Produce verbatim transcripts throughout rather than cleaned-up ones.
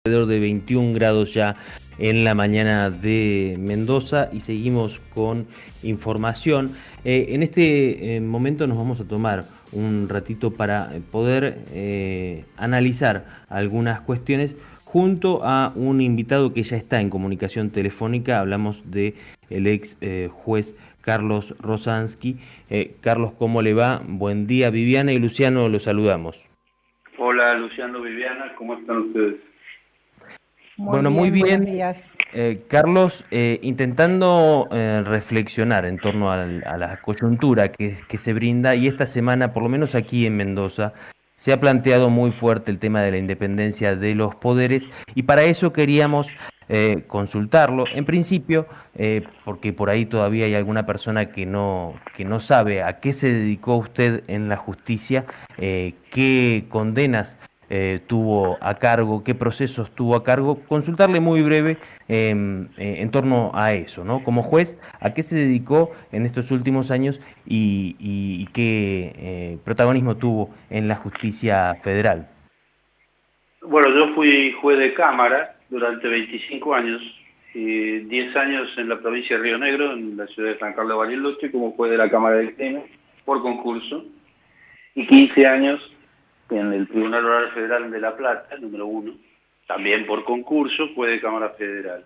alrededor de veintiún grados ya en la mañana de Mendoza y seguimos con información. Eh, en este eh, momento nos vamos a tomar un ratito para poder eh, analizar algunas cuestiones junto a un invitado que ya está en comunicación telefónica. Hablamos de el ex eh, juez Carlos Rosansky. Eh, Carlos, ¿cómo le va? Buen día. Viviana y Luciano, los saludamos. Hola, Luciano, Viviana, ¿cómo están ustedes? Muy Bueno, bien, muy bien. buenos días. Eh, Carlos, eh, intentando eh, reflexionar en torno al- a la coyuntura que, que se brinda, y esta semana, por lo menos aquí en Mendoza, se ha planteado muy fuerte el tema de la independencia de los poderes, y para eso queríamos eh, consultarlo. En principio, eh, porque por ahí todavía hay alguna persona que no, que no sabe a qué se dedicó usted en la justicia, eh, qué condenas eh, tuvo a cargo, qué procesos tuvo a cargo, consultarle muy breve eh, eh, en torno a eso, ¿no? Como juez, ¿a qué se dedicó en estos últimos años y, y- y qué eh, protagonismo tuvo en la justicia federal? Bueno, yo fui juez de cámara durante veinticinco años, y diez años en la provincia de Río Negro, en la ciudad de San Carlos de Bariloche, como juez de la Cámara de Crimen, por concurso, y quince años en el Tribunal Oral Federal de La Plata, número uno, también por concurso, juez de Cámara Federal.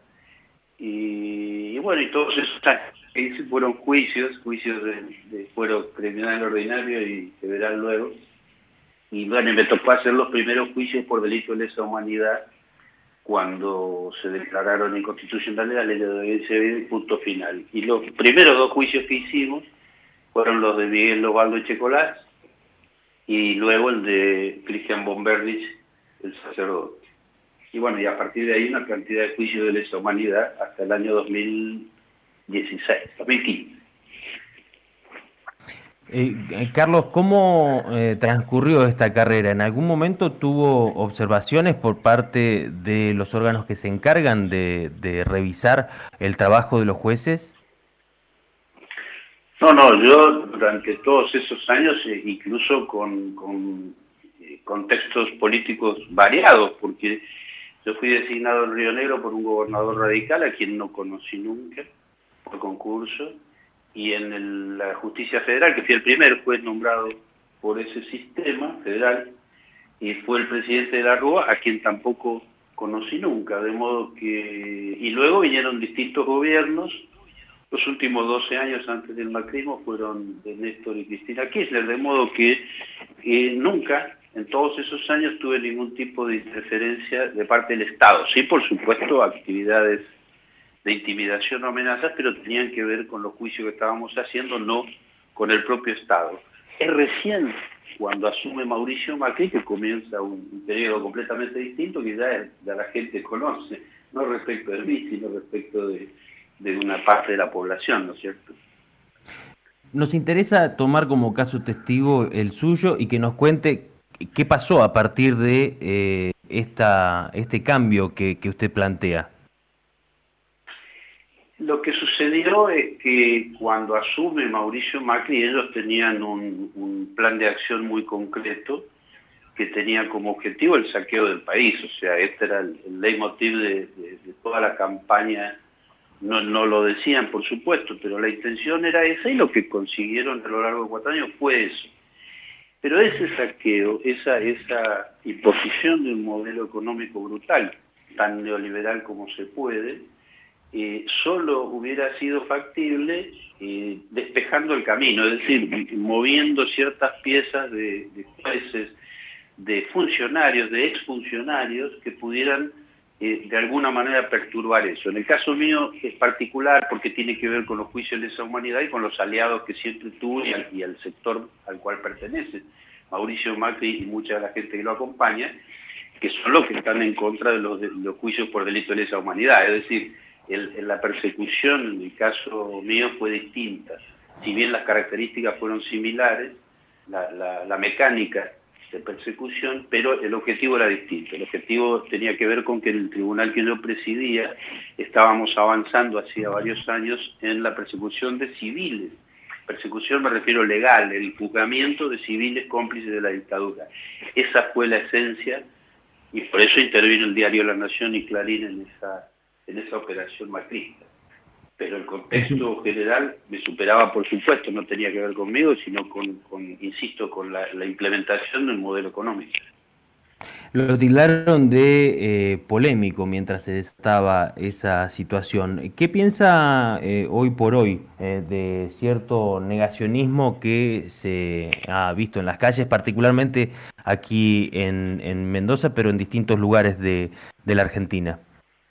Y, y bueno, y todos esos años que hice fueron juicios, juicios de, de fuero criminal ordinario y federal luego. Y bueno, y me tocó hacer los primeros juicios por delito de lesa humanidad cuando se declararon inconstitucionales la ley de obediencia civil y punto final. Y los primeros dos juicios que hicimos fueron los de Miguel Osvaldo Echecolás y luego el de Cristian Bomberdich, el sacerdote. Y bueno, y a partir de ahí una cantidad de juicios de lesa humanidad hasta el año dos mil dieciséis, dos mil quince. Eh, eh, Carlos, ¿cómo eh, transcurrió esta carrera? ¿En algún momento tuvo observaciones por parte de los órganos que se encargan de, de revisar el trabajo de los jueces? No, no, yo durante todos esos años, eh, incluso con, con eh, contextos políticos variados, porque yo fui designado en Río Negro por un gobernador radical a quien no conocí nunca, por concurso, y en el- la justicia federal, que fui el primer juez nombrado por ese sistema federal, y fue el presidente de la Rúa, a quien tampoco conocí nunca, de modo que... Y luego vinieron distintos gobiernos. Los últimos doce años antes del macrismo fueron de Néstor y Cristina Kirchner, de modo que eh, nunca, en todos esos años, tuve ningún tipo de interferencia de parte del Estado. Sí, por supuesto, actividades de intimidación o amenazas, pero tenían que ver con los juicios que estábamos haciendo, no con el propio Estado. Es recién cuando asume Mauricio Macri que comienza un, un periodo completamente distinto que ya, ya la gente conoce, no respecto de mí, sino respecto de, de una parte de la población, ¿no es cierto? Nos interesa tomar como caso testigo el suyo y que nos cuente qué pasó a partir de eh, esta, este cambio que, que usted plantea. Lo que sucedió es que cuando asume Mauricio Macri, ellos tenían un, un plan de acción muy concreto que tenía como objetivo el saqueo del país. O sea, este era el, el leitmotiv de, de, de toda la campaña. No, no lo decían, por supuesto, pero la intención era esa y lo que consiguieron a lo largo de cuatro años fue eso. Pero ese saqueo, esa, esa imposición de un modelo económico brutal, tan neoliberal como se puede, eh, solo hubiera sido factible eh, despejando el camino, es decir, moviendo ciertas piezas de, de jueces, de funcionarios, de exfuncionarios que pudieran eh, de alguna manera perturbar eso. En el caso mío es particular porque tiene que ver con los juicios de lesa humanidad y con los aliados que siempre tuvo y al, y al sector al cual pertenece, Mauricio Macri y mucha de la gente que lo acompaña, que son los que están en contra de los, de los juicios por delito de lesa humanidad. Es decir, el, el, la persecución en el caso mío fue distinta. Si bien las características fueron similares, la, la, la mecánica de persecución, pero el objetivo era distinto. El objetivo tenía que ver con que en el tribunal que yo presidía estábamos avanzando hacía varios años en la persecución de civiles. Persecución me refiero legal, el juzgamiento de civiles cómplices de la dictadura. Esa fue la esencia y por eso intervino el diario La Nación y Clarín en esa, en esa operación macrista. Pero el contexto general me superaba, por supuesto, no tenía que ver conmigo, sino con, con insisto, con la, la implementación del modelo económico. Lo tildaron de eh, polémico mientras se estaba esa situación. ¿Qué piensa eh, hoy por hoy eh, de cierto negacionismo que se ha visto en las calles, particularmente aquí en, en Mendoza, pero en distintos lugares de, de la Argentina?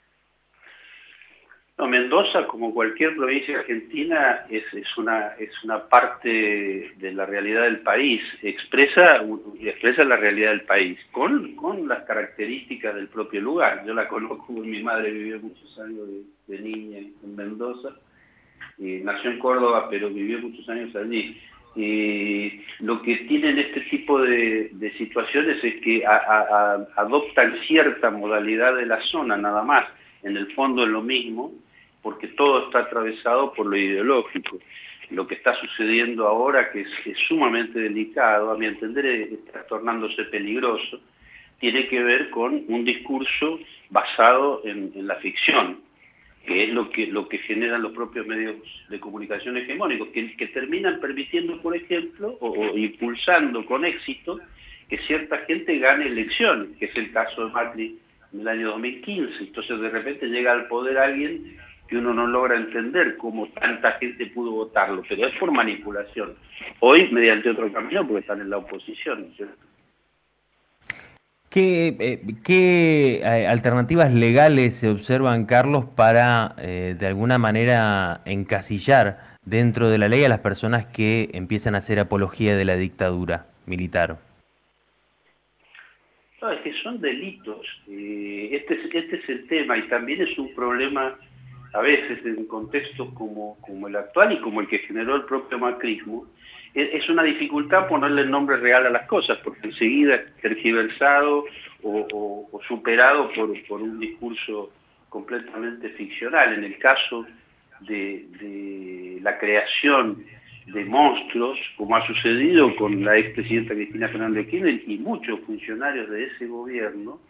No, Mendoza, como cualquier provincia argentina, es, es, una, es una parte de la realidad del país, expresa, expresa la realidad del país, con, con las características del propio lugar. Yo la conozco, mi madre vivió muchos años de, de niña en Mendoza, y nació en Córdoba, pero vivió muchos años allí. Y lo que tienen este tipo de, de situaciones es que a, a, a, adoptan cierta modalidad de la zona, nada más. En el fondo es lo mismo, porque todo está atravesado por lo ideológico. Lo que está sucediendo ahora, que es, es sumamente delicado, a mi entender está tornándose peligroso, tiene que ver con un discurso basado en, en la ficción, que es lo que, lo que generan los propios medios de comunicación hegemónicos, que, que terminan permitiendo, por ejemplo, o, o impulsando con éxito, que cierta gente gane elecciones, que es el caso de Macri en el año dos mil quince. Entonces de repente llega al poder alguien que uno no logra entender cómo tanta gente pudo votarlo, pero es por manipulación. Hoy mediante otro camino porque están en la oposición, ¿no es cierto? ¿Qué, eh, qué eh, alternativas legales se observan, Carlos, para eh, de alguna manera encasillar dentro de la ley a las personas que empiezan a hacer apología de la dictadura militar? No, es que son delitos. Eh, este, es, este es el tema, y también es un problema a veces en contextos como, como el actual y como el que generó el propio macrismo. Es, es una dificultad ponerle el nombre real a las cosas, porque enseguida es tergiversado o, o, o superado por, por un discurso completamente ficcional. En el caso de, de la creación de monstruos, como ha sucedido con la expresidenta Cristina Fernández de Kirchner y muchos funcionarios de ese gobierno,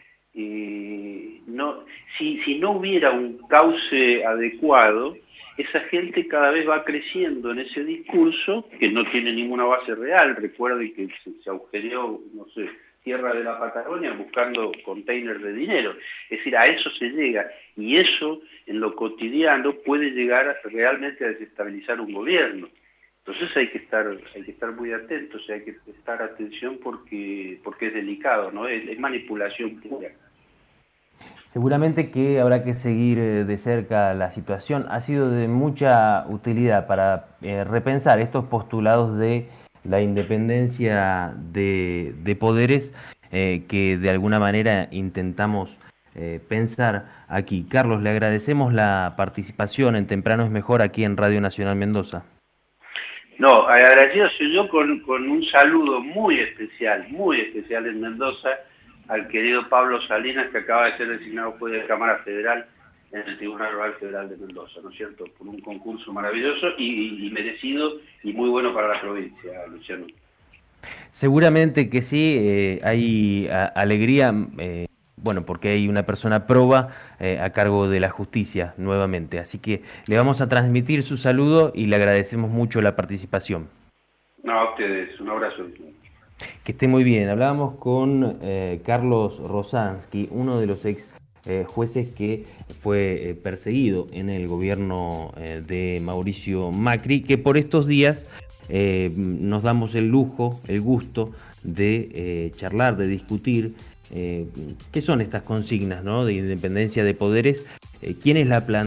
eh, no, si, si no hubiera un cauce adecuado, esa gente cada vez va creciendo en ese discurso que no tiene ninguna base real. Recuerden que se, se agujereó, no sé, tierra de la Patagonia buscando containers de dinero. Es decir, a eso se llega, y eso en lo cotidiano puede llegar realmente a desestabilizar un gobierno. Entonces hay que estar, hay que estar muy atentos, hay que prestar atención porque, porque es delicado, ¿no? Es, es manipulación pura. Seguramente que habrá que seguir de cerca la situación. Ha sido de mucha utilidad para eh, repensar estos postulados de la independencia de, de poderes eh, que de alguna manera intentamos eh, pensar aquí. Carlos, le agradecemos la participación en Temprano es Mejor aquí en Radio Nacional Mendoza. No, agradecido soy yo con, con un saludo muy especial, muy especial en Mendoza, al querido Pablo Salinas, que acaba de ser designado juez de Cámara Federal en el Tribunal Oral Federal de Mendoza, ¿no es cierto? Por un concurso maravilloso y, y merecido y muy bueno para la provincia, Luciano. Seguramente que sí, eh, hay a, alegría, eh, bueno, porque hay una persona proba eh, a cargo de la justicia nuevamente. Así que le vamos a transmitir su saludo y le agradecemos mucho la participación. No, a ustedes, un abrazo. Que esté muy bien. Hablábamos con eh, Carlos Rosansky, uno de los ex eh, jueces que fue eh, perseguido en el gobierno eh, de Mauricio Macri, que por estos días eh, nos damos el lujo, el gusto de eh, charlar, de discutir eh, qué son estas consignas, ¿no?, de independencia de poderes, eh, quiénes la plantean.